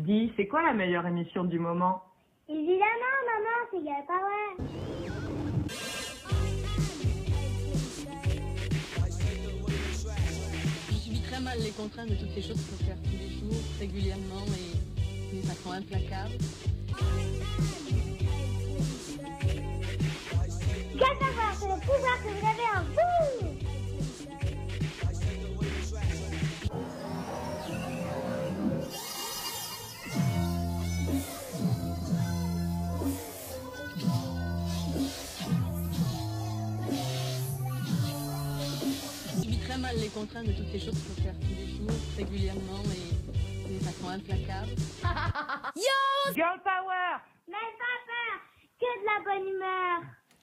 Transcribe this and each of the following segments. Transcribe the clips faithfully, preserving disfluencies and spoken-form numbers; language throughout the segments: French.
Dis, c'est quoi la meilleure émission du moment? Évidemment, maman, c'est Girl Power. Je subis très mal les contraintes de toutes ces choses qu'il faut faire tous les jours, régulièrement et d'une façon implacable. Girl Power, c'est le pouvoir que vous avez en vous. Mal les contraintes de toutes ces choses qu'il faut faire tous les jours, régulièrement et d'une façon implacable. Yo Girl Power! Mais pas peur, que de la bonne humeur.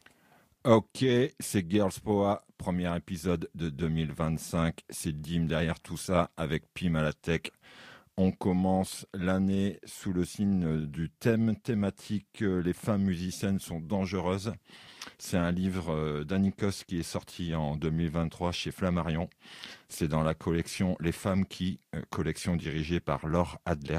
Ok, c'est Girls Power, premier épisode de deux mille vingt-cinq. C'est Dim derrière tout ça avec Pim à la tech. On commence l'année sous le signe du thème thématique euh, « Les femmes musiciennes sont dangereuses ». C'est un livre euh, d'Anikos qui est sorti en deux mille vingt-trois chez Flammarion. C'est dans la collection « Les femmes qui euh, », collection dirigée par Laure Adler.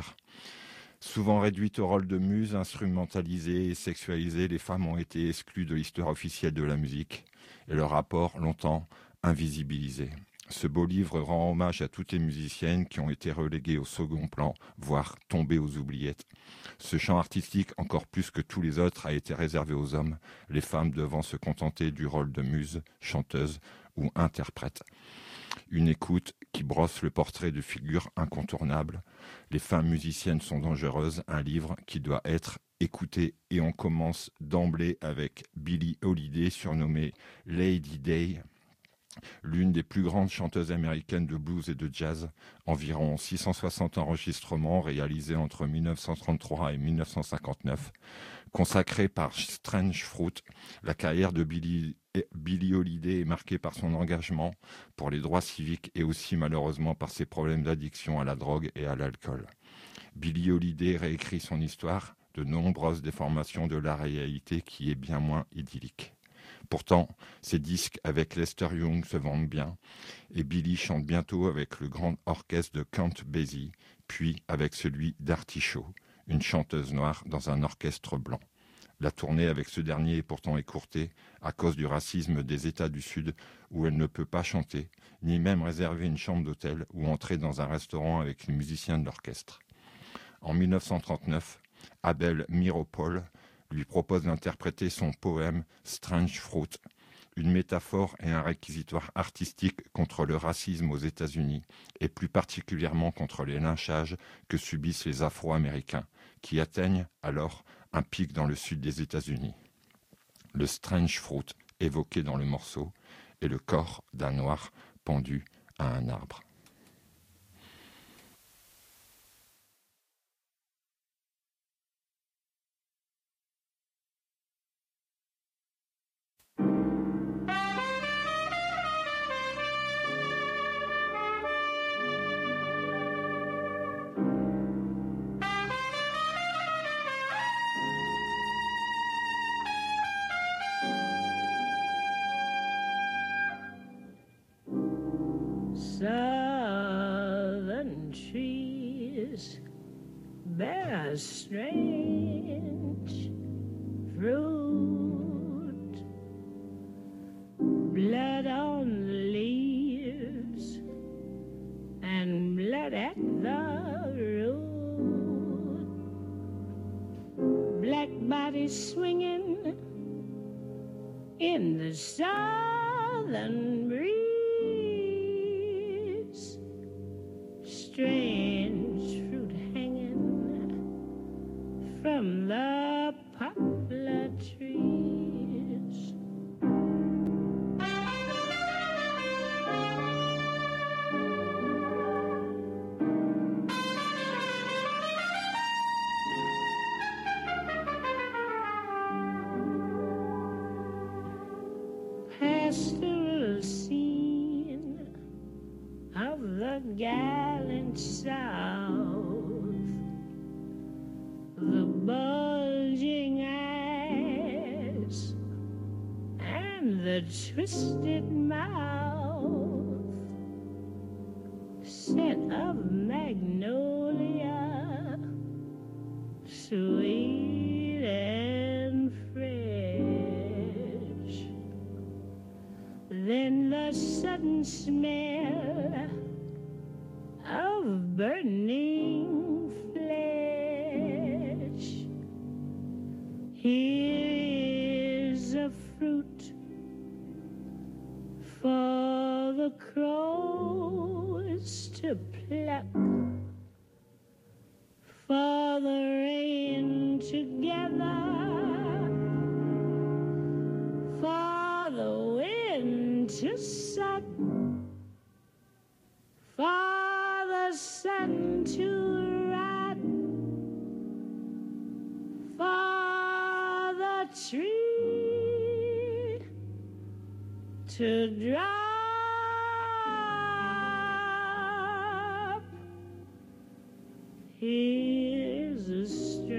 Souvent réduites au rôle de muse, instrumentalisées et sexualisées, les femmes ont été exclues de l'histoire officielle de la musique et leur rapport longtemps invisibilisé. Ce beau livre rend hommage à toutes les musiciennes qui ont été reléguées au second plan, voire tombées aux oubliettes. Ce champ artistique, encore plus que tous les autres, a été réservé aux hommes, les femmes devant se contenter du rôle de muse, chanteuse ou interprète. Une écoute qui brosse le portrait de figures incontournables. Les femmes musiciennes sont dangereuses, un livre qui doit être écouté. Et on commence d'emblée avec Billie Holiday, surnommée Lady Day. L'une des plus grandes chanteuses américaines de blues et de jazz, environ six cent soixante enregistrements réalisés entre mille neuf cent trente-trois et mille neuf cent cinquante-neuf. Consacrée par Strange Fruit, la carrière de Billie, Billie Holiday est marquée par son engagement pour les droits civiques et aussi malheureusement par ses problèmes d'addiction à la drogue et à l'alcool. Billie Holiday réécrit son histoire, de nombreuses déformations de la réalité qui est bien moins idyllique. Pourtant, ses disques avec Lester Young se vendent bien et Billie chante bientôt avec le grand orchestre de Count Basie, puis avec celui d'Artichaut, une chanteuse noire dans un orchestre blanc. La tournée avec ce dernier est pourtant écourtée à cause du racisme des États du Sud où elle ne peut pas chanter, ni même réserver une chambre d'hôtel ou entrer dans un restaurant avec les musiciens de l'orchestre. En mille neuf cent trente-neuf, Abel Meeropol lui propose d'interpréter son poème « Strange Fruit », une métaphore et un réquisitoire artistique contre le racisme aux États-Unis et plus particulièrement contre les lynchages que subissent les Afro-Américains, qui atteignent alors un pic dans le sud des États-Unis. Le Strange Fruit évoqué dans le morceau est le corps d'un noir pendu à un arbre. Southern trees bear a strange fruit, blood on the leaves and blood at the root, black bodies swinging in the southern breeze. Strange fruit hanging from the poplar trees. Pastoral scene of the gallant South, the bulging eyes and the twisted mouth, scent of magnolia sweet and fresh. Then the sudden smell of burning flesh. Here's a fruit for the crows to pluck, for the rain to gather, for the wind to suck, for the sun to rot, for the tree to drop. Here's a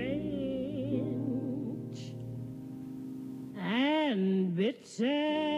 strange and bitter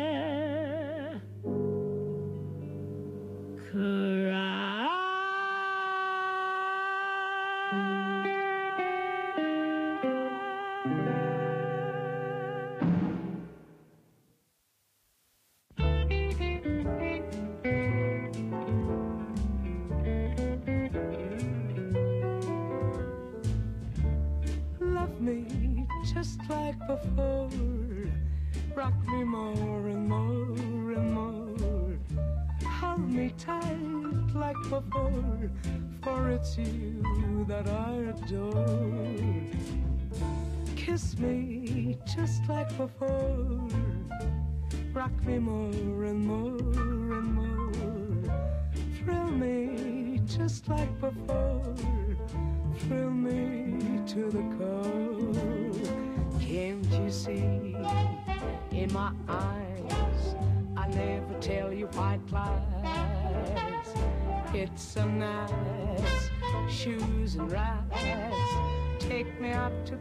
just like before. Rock me more and more and more. Hold me tight like before, for it's you that I adore. Kiss me just like before. Rock me more and more and more. Thrill me just like before. Thrill me to the core. Can't you see in my eyes? I never tell you white lies. It's so nice, shoes and rides. Take me up to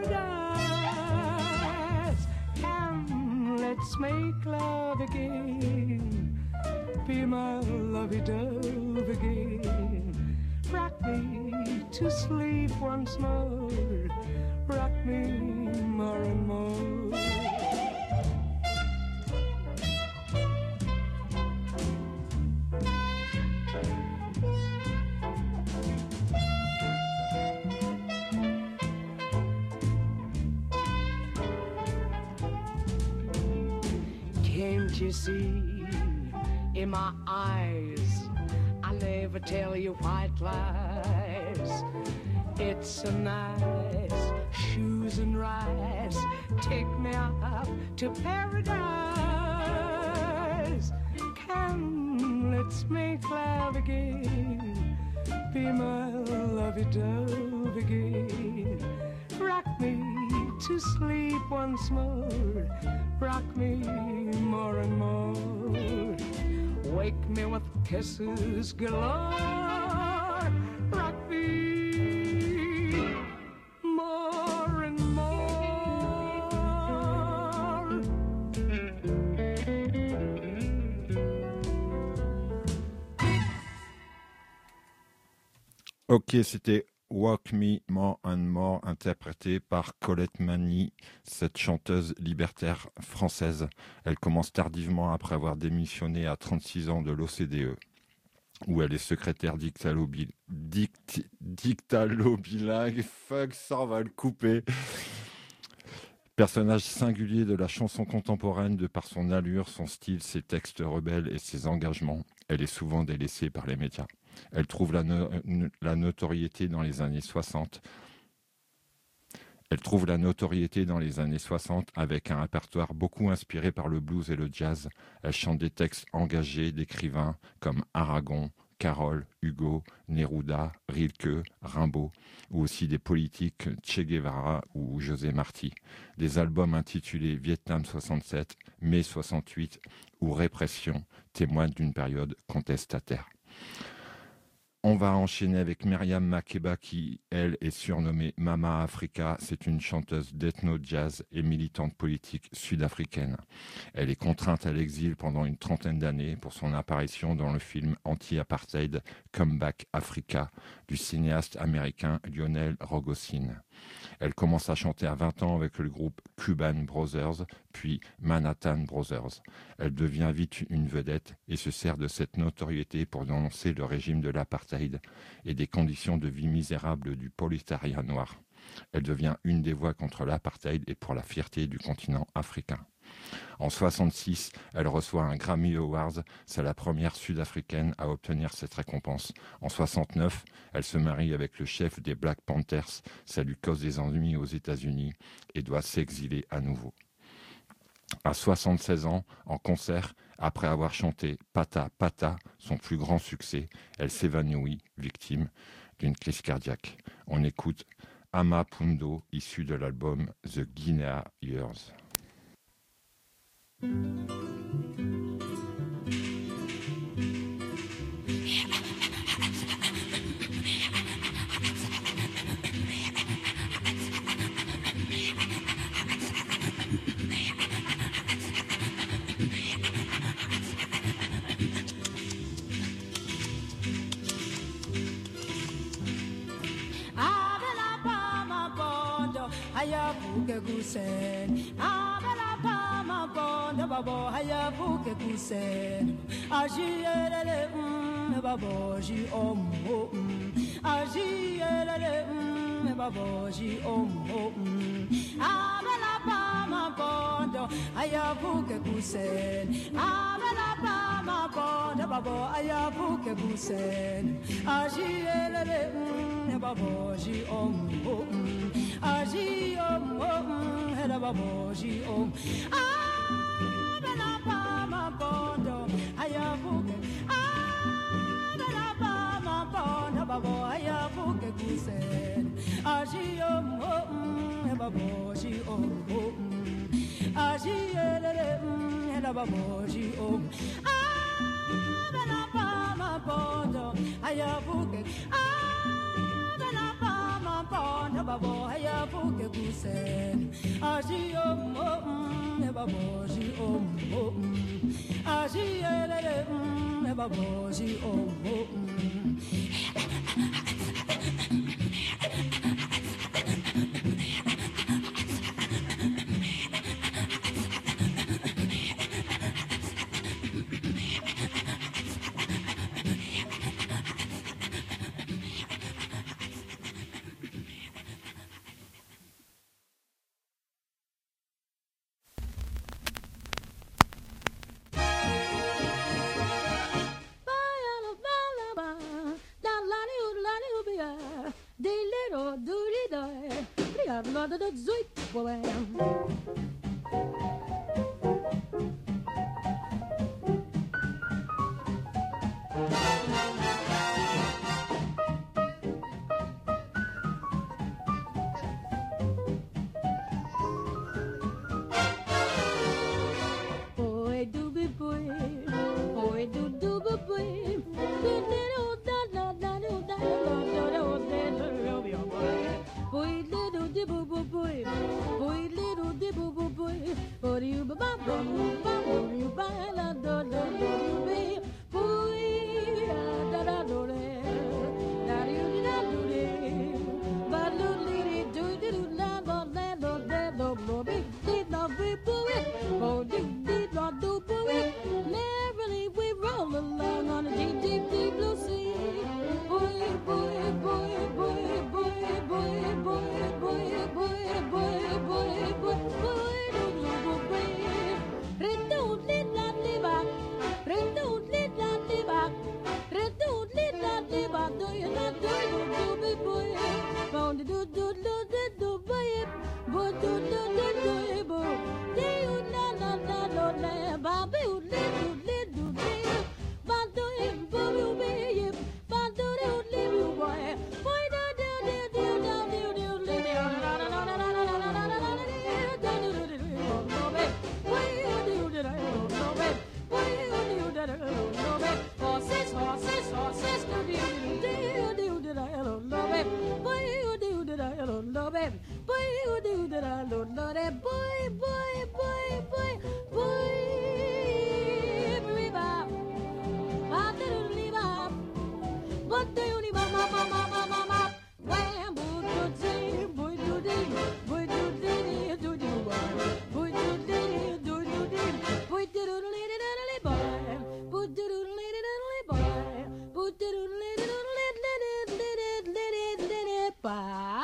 paradise. Come, let's make love again. Be my lovey-dove again. Rock me to sleep once more. Rock me more and more. Can't you see in my eyes? I never tell you white lies. It's so nice, shoes and rides. Take me up to paradise. Come, let's make love again. Be my lovey-dove again. Rock me to sleep once more. Rock me more and more. Wake me with kisses galore. Rock me more and more. Ok, c'était Walk Me More and More, interprété par Colette Mani, cette chanteuse libertaire française. Elle commence tardivement après avoir démissionné à trente-six ans de l'O C D E, où elle est secrétaire dictalo-bil- dict- dictalo-bilingue. Fuck, ça, on va le couper. Personnage singulier de la chanson contemporaine de par son allure, son style, ses textes rebelles et ses engagements, elle est souvent délaissée par les médias. Elle trouve la, no- la notoriété dans les années soixante. Elle trouve la notoriété dans les années soixante avec un répertoire beaucoup inspiré par le blues et le jazz. Elle chante des textes engagés d'écrivains comme Aragon, Carole, Hugo, Neruda, Rilke, Rimbaud, ou aussi des politiques Che Guevara ou José Marti. Des albums intitulés Vietnam soixante-sept, Mai soixante-huit ou Répression témoignent d'une période contestataire. On va enchaîner avec Myriam Makeba qui, elle, est surnommée Mama Africa. C'est une chanteuse d'ethno-jazz et militante politique sud-africaine. Elle est contrainte à l'exil pendant une trentaine d'années pour son apparition dans le film anti-apartheid Come Back Africa du cinéaste américain Lionel Rogosin. Elle commence à chanter à vingt ans avec le groupe Cuban Brothers, puis Manhattan Brothers. Elle devient vite une vedette et se sert de cette notoriété pour dénoncer le régime de l'apartheid et des conditions de vie misérables du prolétariat noir. Elle devient une des voix contre l'apartheid et pour la fierté du continent africain. En soixante-six, elle reçoit un Grammy Awards. C'est la première sud-africaine à obtenir cette récompense. En soixante-neuf, elle se marie avec le chef des Black Panthers. Ça lui cause des ennuis aux États-Unis et doit s'exiler à nouveau. À soixante-seize ans, en concert, après avoir chanté Pata Pata, son plus grand succès, elle s'évanouit, victime d'une crise cardiaque. On écoute Ama Pundo, issu de l'album The Guinea Years. Hayabuke kusen, abala kama bonda babo. Hayabuke kusen, ajiyelele mm babo ji omo mm, ajiyelele mm babo ji omo mm. Abala kama bonda, hayabuke kusen, abala kama bonda babo. Hayabuke kusen, ajiyelele mm babo ji omo mm. Aji om om hela baboji om ah bela pa ma bondo ayabuke ah bela pa ma bondo babo ayabuke kusen aji om om hela baboji om om aji ele hela baboji om ah bela pa ma bondo ayabuke ah Pona babo haya buke kusen aji om om e babo ji om om aji ele om e babo ji om om Horses, horses, horses, do do do do. oh baby. Boy, you do that, Lord, Lord, boy, boy, boy, boy, boy. Bebop, I didn't leave up. But do you leave up, up, up, up, up, up, up. Wham, boy, do dee, boy, do dee, boy, do dee, do do, boy, do dee, do do dee, boy, do do dee, dee, boy, boy, do do dee, dee, boy, boy, do do dee, dee, dee, dee, dee, dee, boy.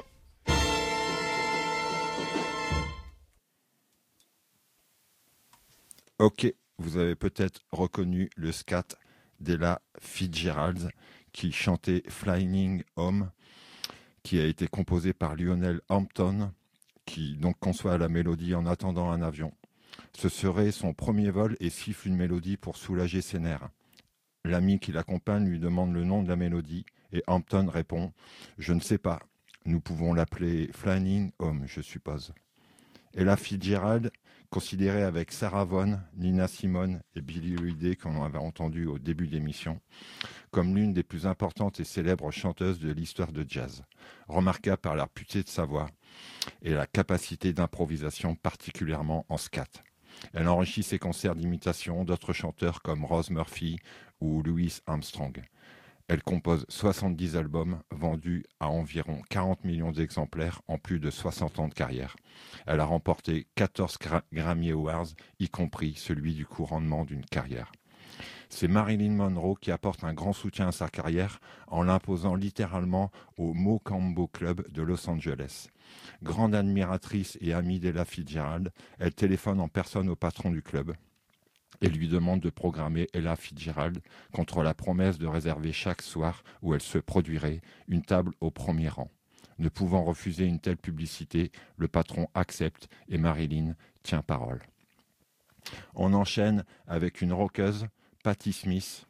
Ok, vous avez peut-être reconnu le scat d'Ella Fitzgerald qui chantait Flying Home, qui a été composé par Lionel Hampton, qui donc conçoit la mélodie en attendant un avion. Ce serait son premier vol et siffle une mélodie pour soulager ses nerfs. L'ami qui l'accompagne lui demande le nom de la mélodie et Hampton répond « Je ne sais pas, nous pouvons l'appeler Flying Home, je suppose ». Ella Fitzgerald, considérée avec Sarah Vaughan, Nina Simone et Billie Holiday, comme on avait entendu au début de l'émission, comme l'une des plus importantes et célèbres chanteuses de l'histoire de jazz, remarquable par la pureté de sa voix et la capacité d'improvisation, particulièrement en scat. Elle enrichit ses concerts d'imitation d'autres chanteurs comme Rose Murphy ou Louis Armstrong. Elle compose soixante-dix albums vendus à environ quarante millions d'exemplaires en plus de soixante ans de carrière. Elle a remporté quatorze Gra- Grammy Awards, y compris celui du couronnement d'une carrière. C'est Marilyn Monroe qui apporte un grand soutien à sa carrière en l'imposant littéralement au Mocambo Club de Los Angeles. Grande admiratrice et amie d'Ella Fitzgerald, elle téléphone en personne au patron du club et lui demande de programmer Ella Fitzgerald contre la promesse de réserver chaque soir où elle se produirait une table au premier rang. Ne pouvant refuser une telle publicité, le patron accepte et Marilyn tient parole. On enchaîne avec une rockeuse, Patti Smith,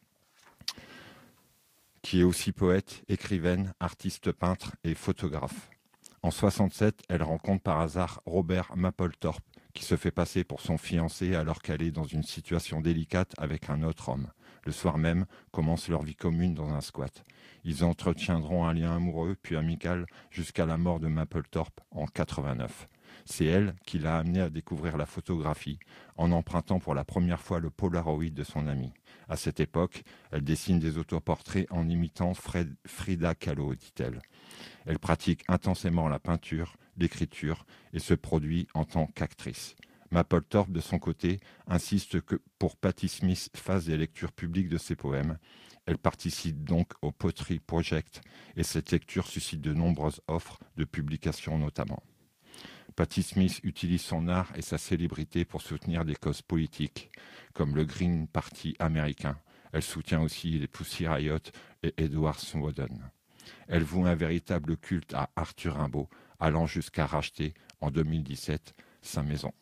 qui est aussi poète, écrivaine, artiste peintre et photographe. En soixante-sept, elle rencontre par hasard Robert Mapplethorpe, qui se fait passer pour son fiancé alors qu'elle est dans une situation délicate avec un autre homme. Le soir même, commence leur vie commune dans un squat. Ils entretiendront un lien amoureux puis amical jusqu'à la mort de Mapplethorpe en quatre-vingt-neuf. C'est elle qui l'a amené à découvrir la photographie en empruntant pour la première fois le Polaroid de son ami. À cette époque, elle dessine des autoportraits en imitant Fred, Frida Kahlo, dit-elle. Elle pratique intensément la peinture, l'écriture et se produit en tant qu'actrice. Mapplethorpe, de son côté, insiste que pour Patti Smith fasse des lectures publiques de ses poèmes. Elle participe donc au Poetry Project et cette lecture suscite de nombreuses offres de publication notamment. Patti Smith utilise son art et sa célébrité pour soutenir des causes politiques, comme le Green Party américain. Elle soutient aussi les Pussy Riot et Edward Snowden. Elle voue un véritable culte à Arthur Rimbaud, allant jusqu'à racheter, en deux mille dix-sept, sa maison.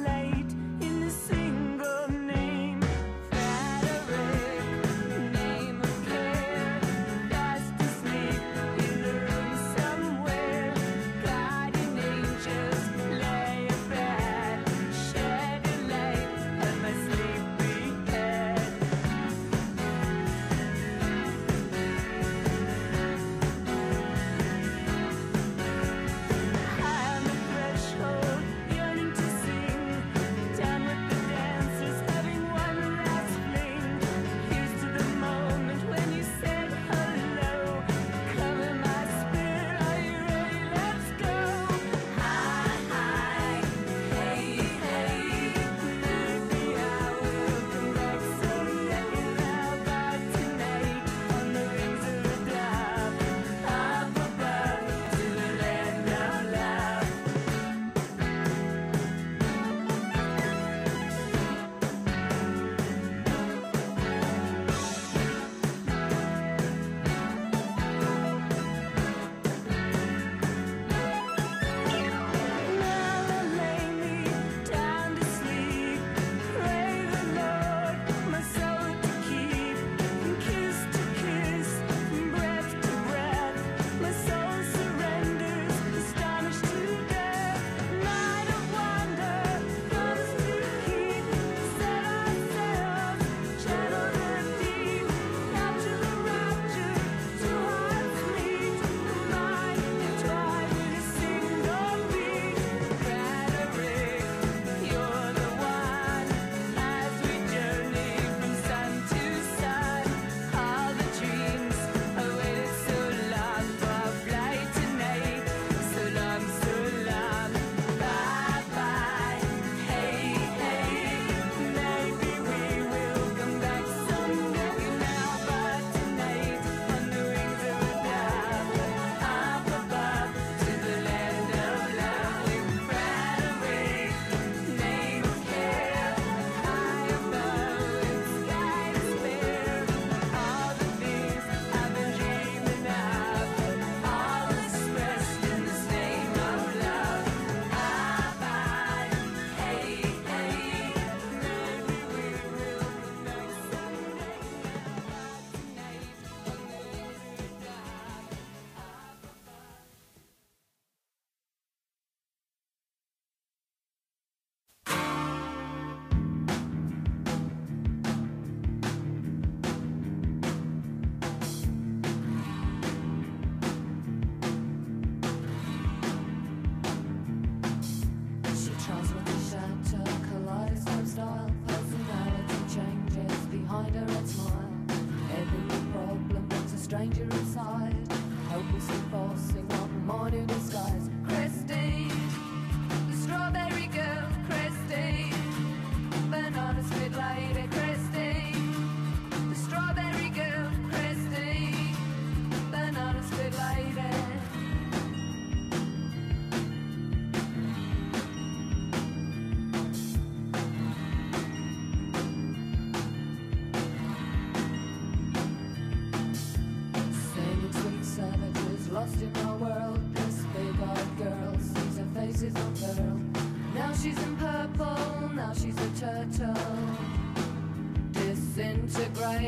Name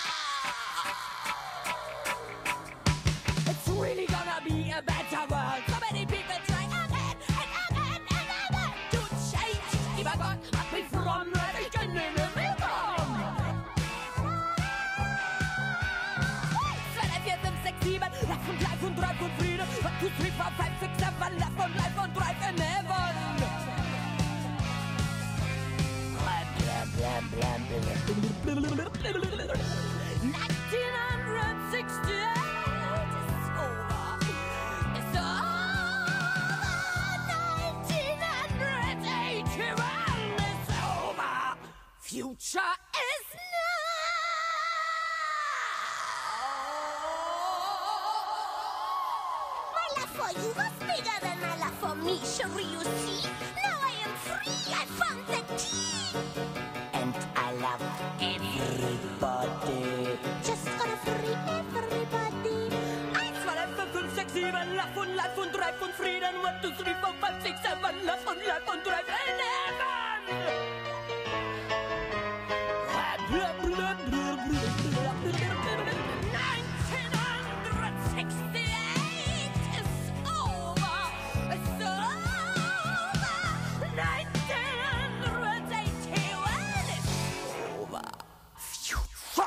Ah! three, four, five, six, seven, left on life on drive in heaven. nineteen sixty-eight is over. It's over. nineteen eighty-one is over. Future is now. My love for you was bigger than my love for me, Cherie, you see. Now I am free, I found the key. And I love everybody. Just gonna free everybody. eins, zwei, drei, vier, fünf, sechs, sieben, Love und Life und Drive und Frieden. one, two, three, four, five, six, seven, Love und Life und Drive in nineteen sixty-eight is over. It's over. nineteen eighty-one is over. Future.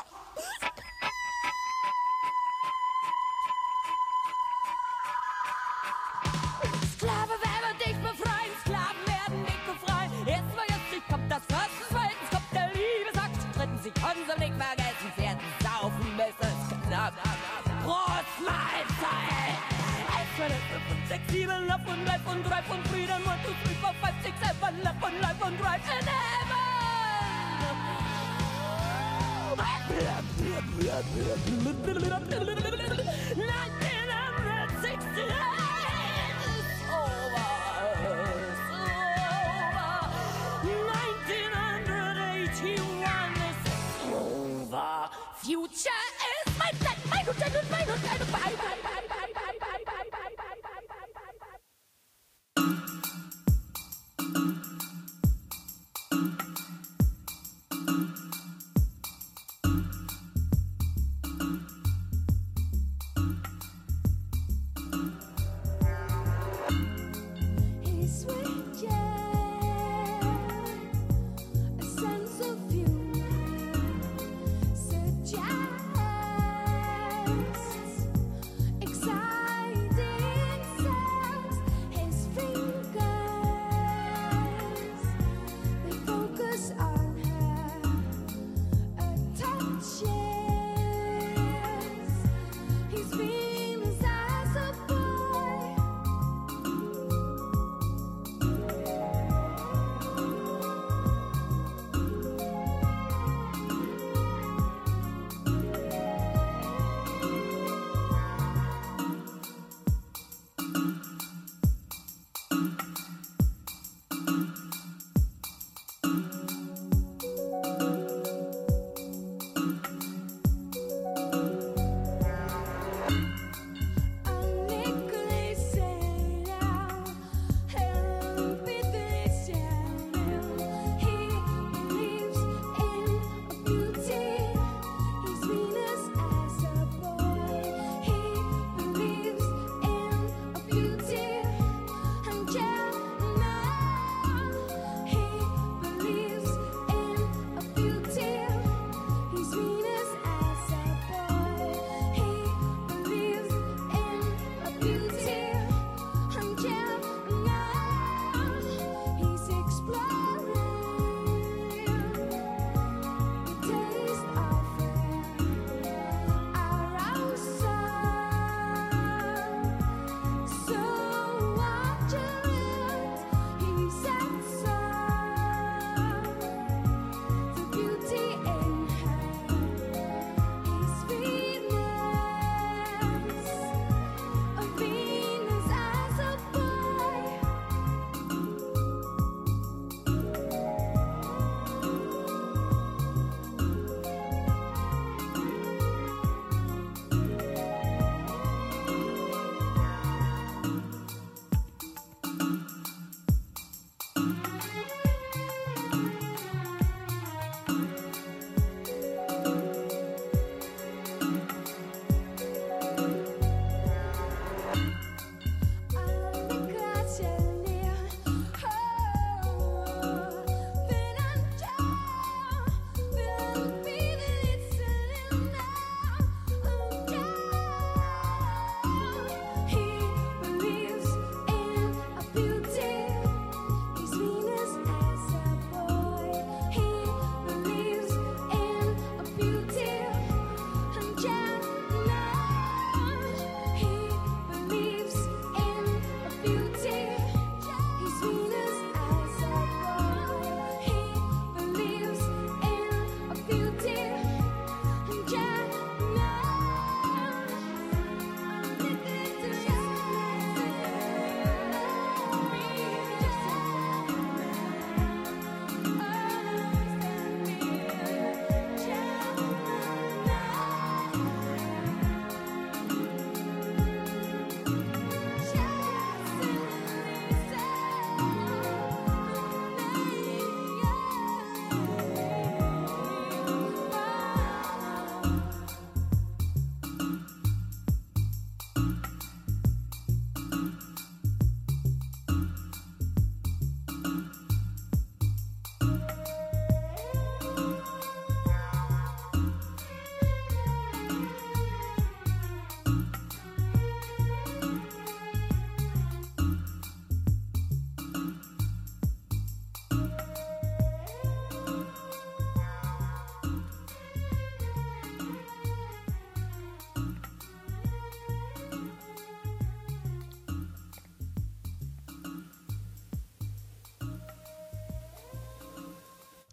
Sklave werden dich befreien, Sklaven werden dich befreien. Erst mal jetzt nicht kommt das First, zweitens kommt der Liebesakt. Drittens, sie können sie nicht vergessen, viertens, saufen bis es knackt. Prost, Mahlzeit! eins, zwei, drei, vier, fünf, sechs, sieben, Love und Life und Drive und Frieden. one, two, three, four, five, six, seven, Love und Life und Drive in heaven! nineteen sixty-eight is over. It's over. nineteen eighty-one is over. Future is my blood, my blood, my blood, my blood, my blood, my blood, my blood, my blood, my blood, my His sweet jazz, a sense of humor, suggests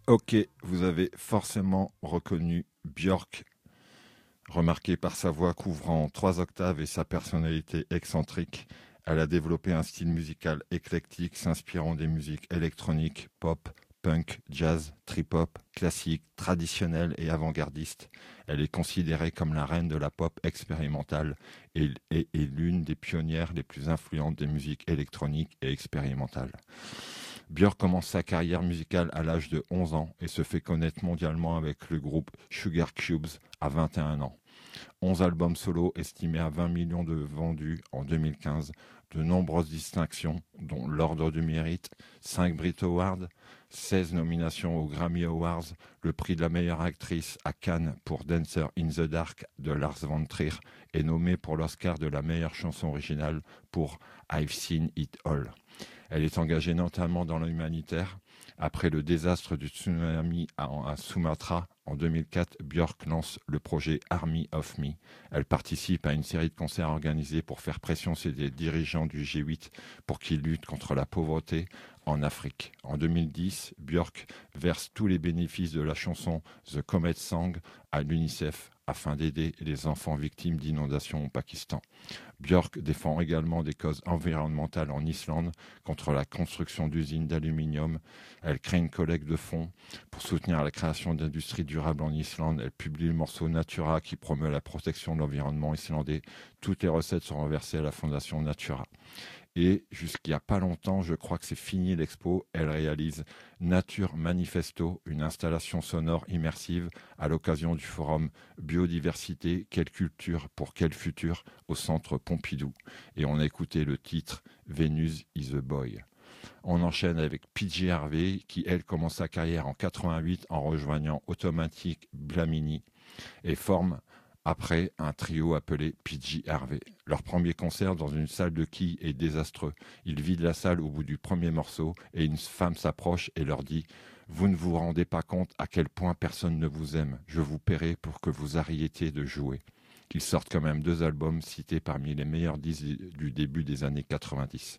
Ok, vous avez forcément reconnu Björk, remarquée par sa voix couvrant trois octaves et sa personnalité excentrique. Elle a développé un style musical éclectique s'inspirant des musiques électroniques, pop, punk, jazz, trip-hop, classique, traditionnelle et avant-gardiste. Elle est considérée comme la reine de la pop expérimentale et est l'une des pionnières les plus influentes des musiques électroniques et expérimentales. Björk commence sa carrière musicale à l'âge de onze ans et se fait connaître mondialement avec le groupe Sugar Cubes à vingt et un ans. onze albums solo estimés à vingt millions de vendus en deux mille quinze, de nombreuses distinctions, dont l'Ordre du Mérite, cinq Brit Awards, seize nominations aux Grammy Awards, le prix de la meilleure actrice à Cannes pour Dancer in the Dark de Lars von Trier et nommée pour l'Oscar de la meilleure chanson originale pour I've Seen It All. Elle est engagée notamment dans l'humanitaire. Après le désastre du tsunami à, à Sumatra, en deux mille quatre, Björk lance le projet Army of Me. Elle participe à une série de concerts organisés pour faire pression sur les dirigeants du G huit pour qu'ils luttent contre la pauvreté en Afrique. En deux mille dix, Björk verse tous les bénéfices de la chanson The Comet Song à l'UNICEF afin d'aider les enfants victimes d'inondations au Pakistan. Björk défend également des causes environnementales en Islande contre la construction d'usines d'aluminium. Elle crée une collecte de fonds pour soutenir la création d'industries durables en Islande. Elle publie le morceau Natura qui promeut la protection de l'environnement islandais. Toutes les recettes sont reversées à la fondation Natura. Et jusqu'il n'y a pas longtemps, je crois que c'est fini l'expo, elle réalise Nature Manifesto, une installation sonore immersive à l'occasion du forum Biodiversité, quelle culture pour quel futur au centre Pompidou. Et on a écouté le titre Venus is a Boy. On enchaîne avec P J Harvey qui, elle, commence sa carrière en quatre-vingt-huit en rejoignant Automatic Blamini et forme après un trio appelé P J Harvey. Leur premier concert dans une salle de quilles est désastreux. Ils vident la salle au bout du premier morceau et une femme s'approche et leur dit « Vous ne vous rendez pas compte à quel point personne ne vous aime. Je vous paierai pour que vous arrêtiez de jouer. » Ils sortent quand même deux albums cités parmi les meilleurs disques du début des années quatre-vingt-dix.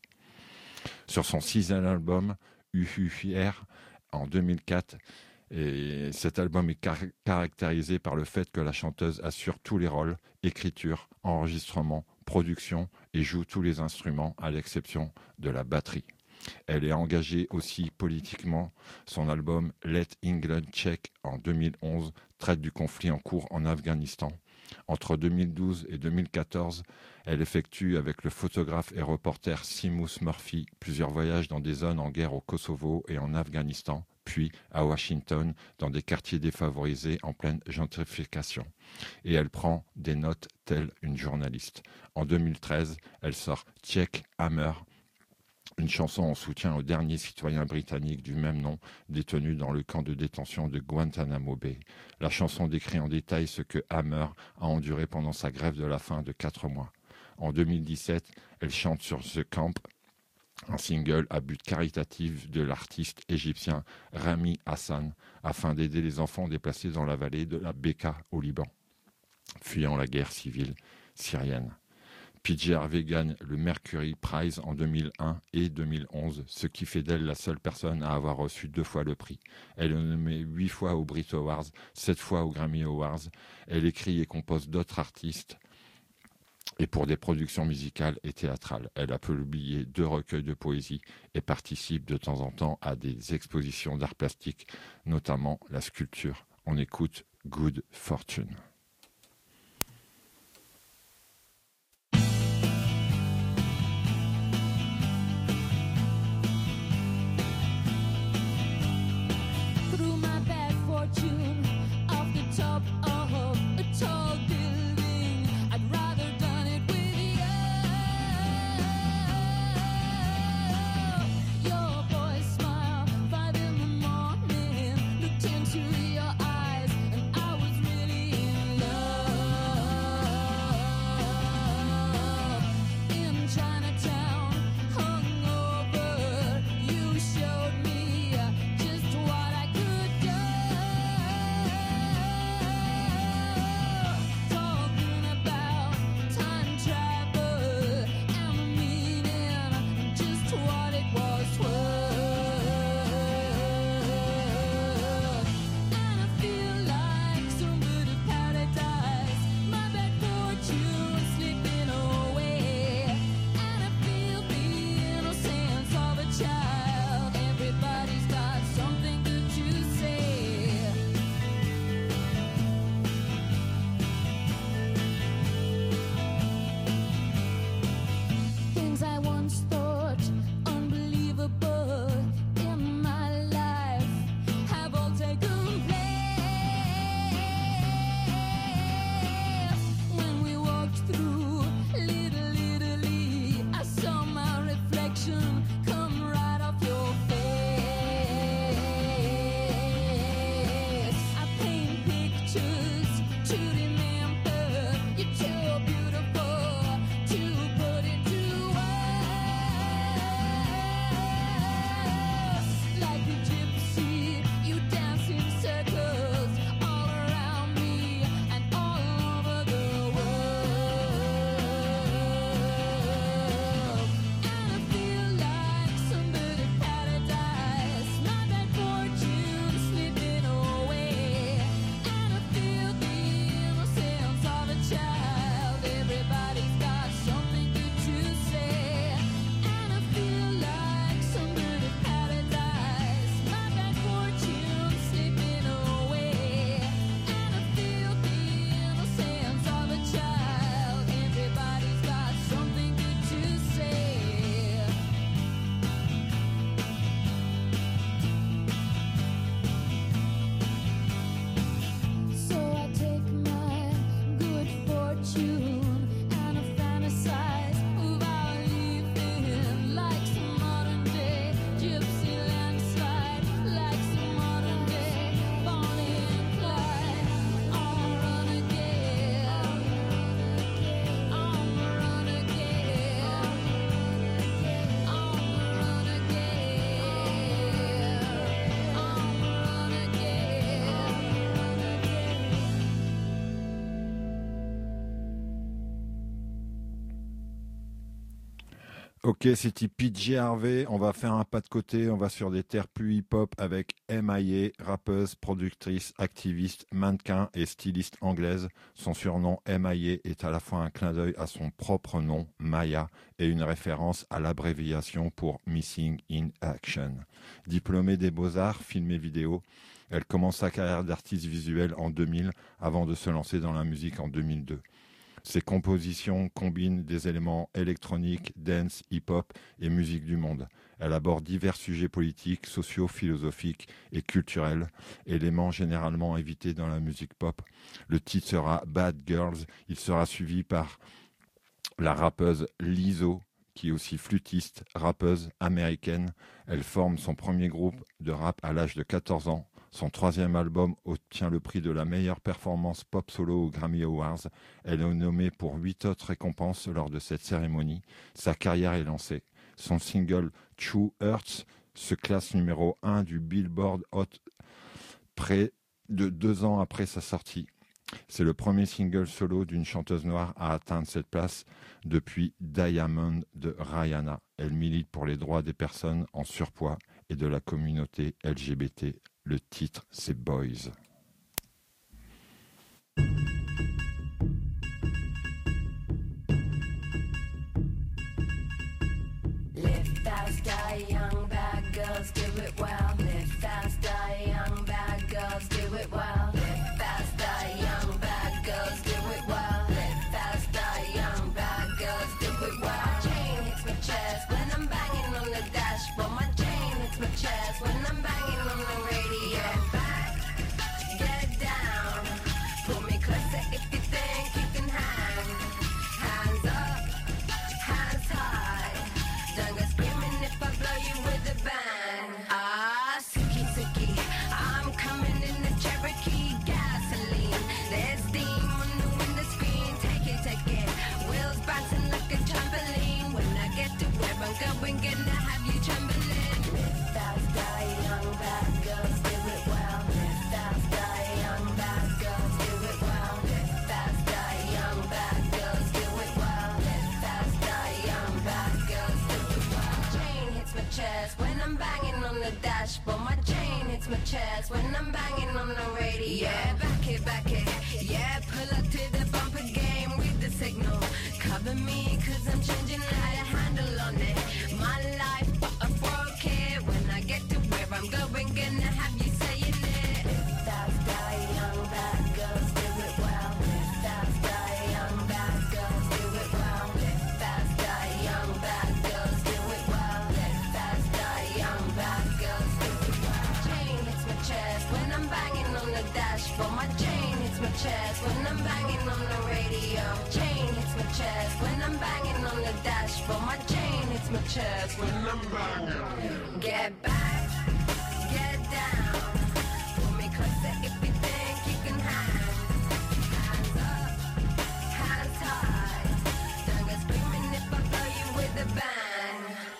Sur son sixième album, U H R, en deux mille quatre, et cet album est car- caractérisé par le fait que la chanteuse assure tous les rôles, écriture, enregistrement, production et joue tous les instruments à l'exception de la batterie. Elle est engagée aussi politiquement. Son album Let England Check en deux mille onze traite du conflit en cours en Afghanistan. Entre deux mille douze et deux mille quatorze, elle effectue avec le photographe et reporter Seamus Murphy plusieurs voyages dans des zones en guerre au Kosovo et en Afghanistan, puis à Washington, dans des quartiers défavorisés en pleine gentrification. Et elle prend des notes telle une journaliste. En deux mille treize, elle sort Check Hammer, une chanson en soutien aux derniers citoyens britanniques du même nom détenus dans le camp de détention de Guantanamo Bay. La chanson décrit en détail ce que Hammer a enduré pendant sa grève de la faim de quatre mois. En deux mille dix-sept, elle chante sur The Camp, un single à but caritatif de l'artiste égyptien Rami Hassan afin d'aider les enfants déplacés dans la vallée de la Bekaa au Liban, fuyant la guerre civile syrienne. P J Harvey gagne le Mercury Prize en deux mille un et deux mille onze, ce qui fait d'elle la seule personne à avoir reçu deux fois le prix. Elle est nommée huit fois aux Brit Awards, sept fois aux Grammy Awards. Elle écrit et compose d'autres artistes et pour des productions musicales et théâtrales. Elle a publié deux recueils de poésie et participe de temps en temps à des expositions d'art plastique, notamment la sculpture. On écoute Good Fortune. Into your eyes, and I was really in Ok, c'était P J Harvey. On va faire un pas de côté. On va sur des terres plus hip-hop avec M I A, rappeuse, productrice, activiste, mannequin et styliste anglaise. Son surnom M I A est à la fois un clin d'œil à son propre nom, Maya, et une référence à l'abréviation pour Missing in Action. Diplômée des Beaux-Arts, film et vidéo, elle commence sa carrière d'artiste visuelle en deux mille avant de se lancer dans la musique en deux mille deux. Ses compositions combinent des éléments électroniques, dance, hip-hop et musique du monde. Elle aborde divers sujets politiques, sociaux, philosophiques et culturels, éléments généralement évités dans la musique pop. Le titre sera Bad Girls. Il sera suivi par la rappeuse Lizzo, qui est aussi flûtiste, rappeuse américaine. Elle forme son premier groupe de rap à l'âge de quatorze ans. Son troisième album obtient le prix de la meilleure performance pop solo aux Grammy Awards. Elle est nommée pour huit autres récompenses lors de cette cérémonie. Sa carrière est lancée. Son single True Hurts se classe numéro un du Billboard Hot près de deux ans après sa sortie. C'est le premier single solo d'une chanteuse noire à atteindre cette place depuis Diamond de Rihanna. Elle milite pour les droits des personnes en surpoids et de la communauté L G B T. Le titre, c'est Boys. Live fast, die young, bad girls do it well. Live fast, die young, bad girls do it well. Live fast, die young, bad girls do it well. Live fast, die young, bad girls do it well. My chain hits my chest when I'm banging on the dashboard. My chain hits my chest when I'm banging on the radio. Get back, get down. Pull me closer if you think you can hang. Hands up, hands high. Don't go screaming if I blow you with a bang. Ah, Suki Suki, I'm coming in the Cherokee gasoline. There's steam on the window screen. Take it, take it. Wheels bouncing like a trampoline. When I get to where I'm going, gonna have you trembling. Live fast, die young, bad girls do it well. Live fast, die young, bad girls do it well. Live fast, die young, bad girls do it well. Live fast, die young, bad girls do it well. Chain hits my chest when I'm banging on the dashboard. My chain hits my chest when I'm banging on the radio. Yeah, back it, back it. Yeah, pull up to the bumper game with the signal. Cover me, cause I'm changing how to handle on it. My life, but I broke it. When I get to where I'm going, gonna have you saying it. Live fast, die young, bad girls do it well. Live fast, die young, bad girls do it well. Live fast, die young, bad girls do it well. Live fast, die young, bad girls do it well. Chain hits my chest when I'm banging on the dashboard. My chain hits my chest when I'm banging on the radio. Chain hits my chest when I'm banging on the dashboard. My chain hits my chest when I'm banging. Get back, get down. Pull me closer if you think you can hang. Hands up, hands high. Don't go screaming if I blow you with a bang.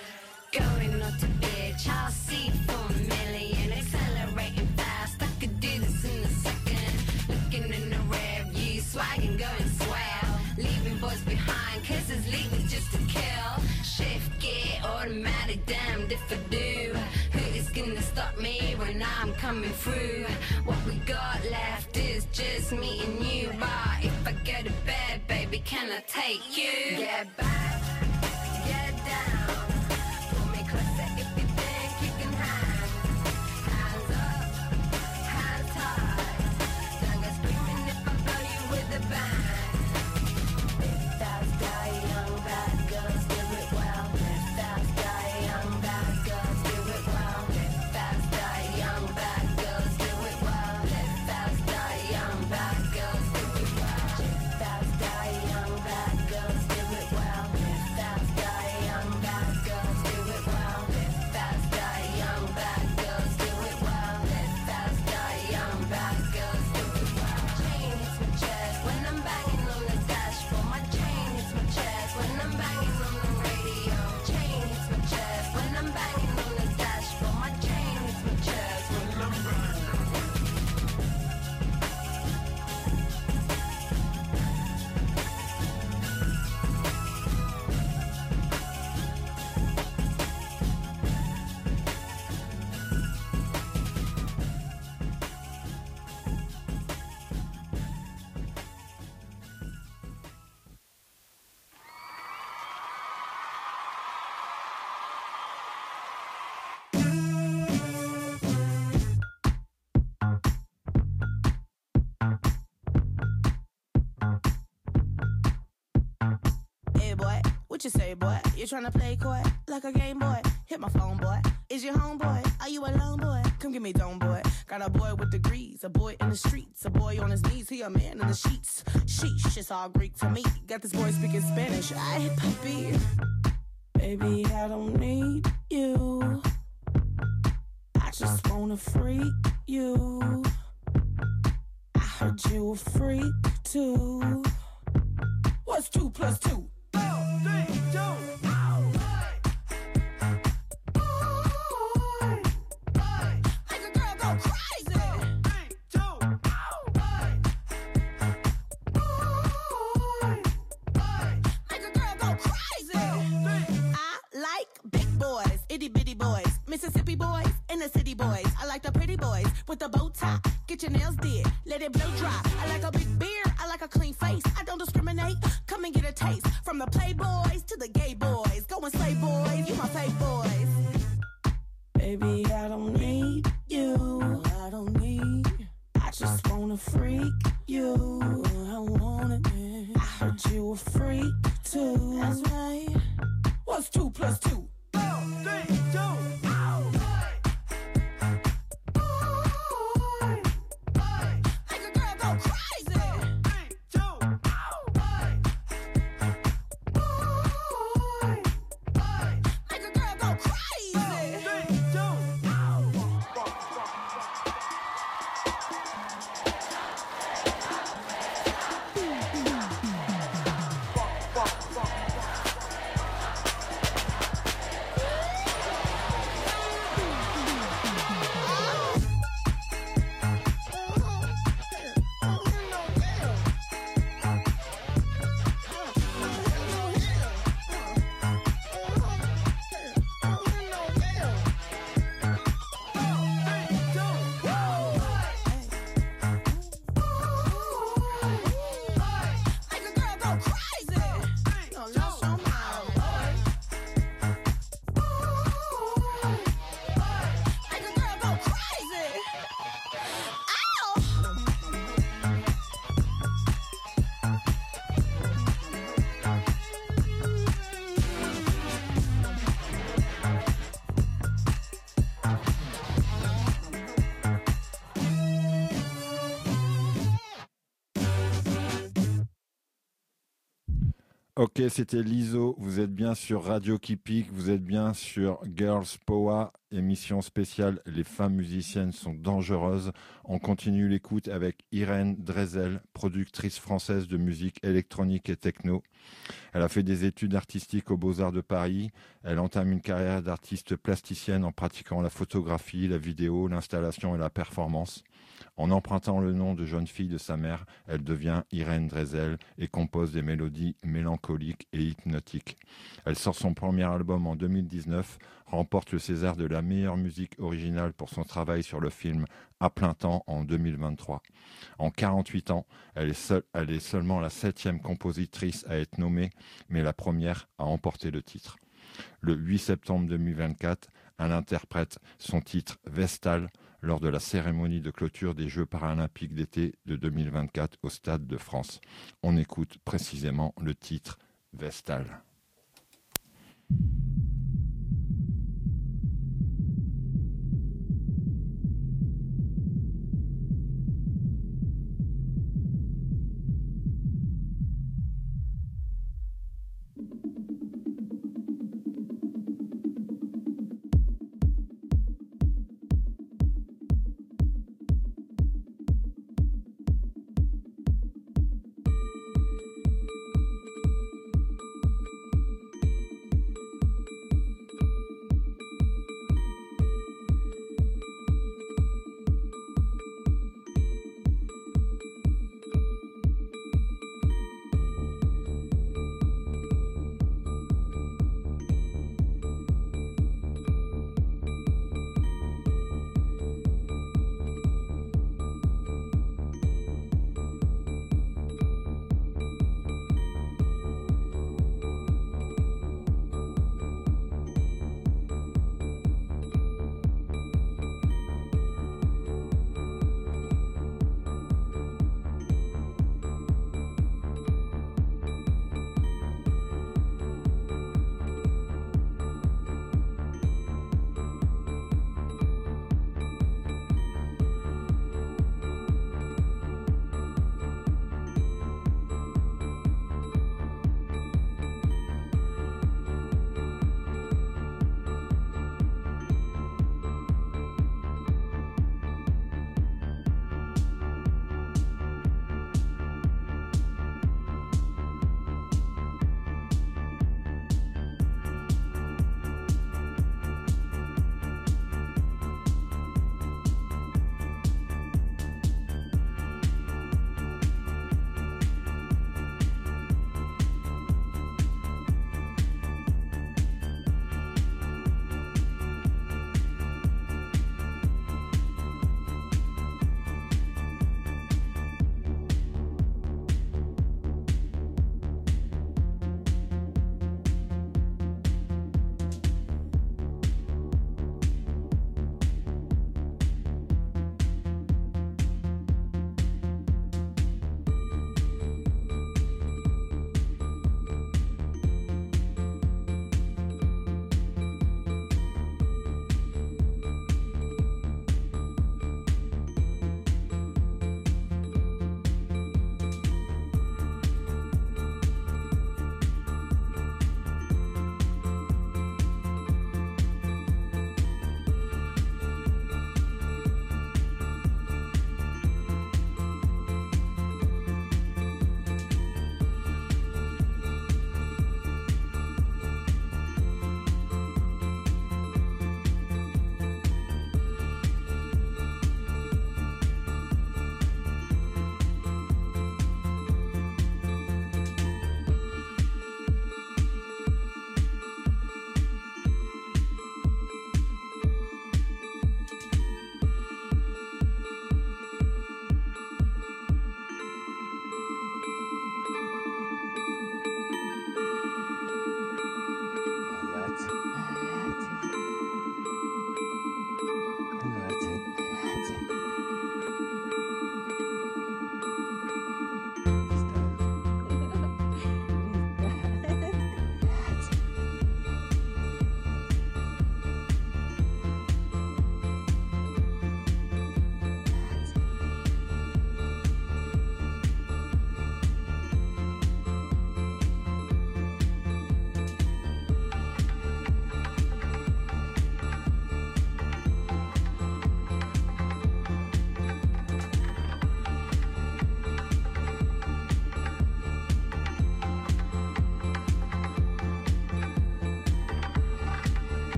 Going not to bitch, I'll see for a million. Accelerating fast, I could do this in a second. Looking in the rear view, swagging, going swell. Leaving boys behind, cause it's legal just to kill. Shift gear, automatic, damned if I do. Who is gonna stop me when I'm coming through? What we got left is just me and you. But if I go to bed, baby, can I take you? Get back, get down. Pull me closer if you think you can hang. Hands up, hands high. Don't go screaming if I blow you with a bang. Live fast, die young, bad girls do it well. Live fast, die young, bad girls do it well. Live fast, die young, bad girls do it well. Live fast, die young, bad girls do it well. Live fast, die young, bad girls do it well. Live you say, boy? You tryna play coy like a game boy? Hit my phone, boy. Is your homeboy? Are you alone, boy? Come get me dome, boy. Got a boy with degrees, a boy in the streets, a boy on his knees, he a man in the sheets. Sheesh, it's all Greek to me. Got this boy speaking Spanish. Ay, papi. Baby, I don't need you. I just wanna freak you. I heard you a freak too. What's two plus two? Four, three, two. Make a girl go crazy. Three, two. Make a girl go crazy. I like big boys, itty bitty boys, Mississippi boys, inner city boys. I like the pretty boys with the bow tie. Get your nails did, let it blow dry. I like a big beard, I like a clean face. I don't discriminate, come and get a taste. From the playboys to the gay boys. Go and slay boys, you my fake boys. Baby, I don't need you. I don't need. I just wanna freak you. I want it. I heard you a freak too. That's right. What's two plus two? Four, three, two. Make a girl go crazy. Three, two. Make a girl go crazy. Three, two. Ok, c'était Lizo, vous êtes bien sur Radio qui pique, vous êtes bien sur Girls Power, émission spéciale Les femmes musiciennes sont dangereuses. On continue l'écoute avec Irène Drezel, productrice française de musique électronique et techno. Elle a fait des études artistiques aux Beaux-Arts de Paris. Elle entame une carrière d'artiste plasticienne en pratiquant la photographie, la vidéo, l'installation et la performance. En empruntant le nom de jeune fille de sa mère, elle devient Irène Drezel et compose des mélodies mélancoliques et hypnotiques. Elle sort son premier album en deux mille dix-neuf, remporte le César de la meilleure musique originale pour son travail sur le film À plein temps en deux mille vingt-trois. En quarante-huit ans, elle est, seule, elle est seulement la septième compositrice à être nommée, mais la première à emporter le titre. Le huit septembre deux mille vingt-quatre, elle interprète son titre Vestal lors de la cérémonie de clôture des Jeux paralympiques d'été de deux mille vingt-quatre au Stade de France. On écoute précisément le titre Vestal.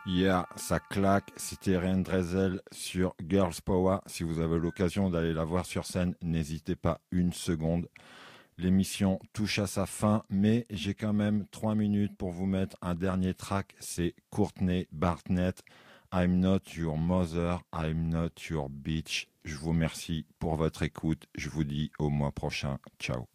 Yeah, ça claque. C'était Ryan Drezel sur Girls Power. Si vous avez l'occasion d'aller la voir sur scène, n'hésitez pas une seconde. L'émission touche à sa fin, mais j'ai quand même trois minutes pour vous mettre un dernier track. C'est Courtney Barnett. I'm not your mother, I'm not your bitch. Je vous remercie pour votre écoute. Je vous dis au mois prochain. Ciao.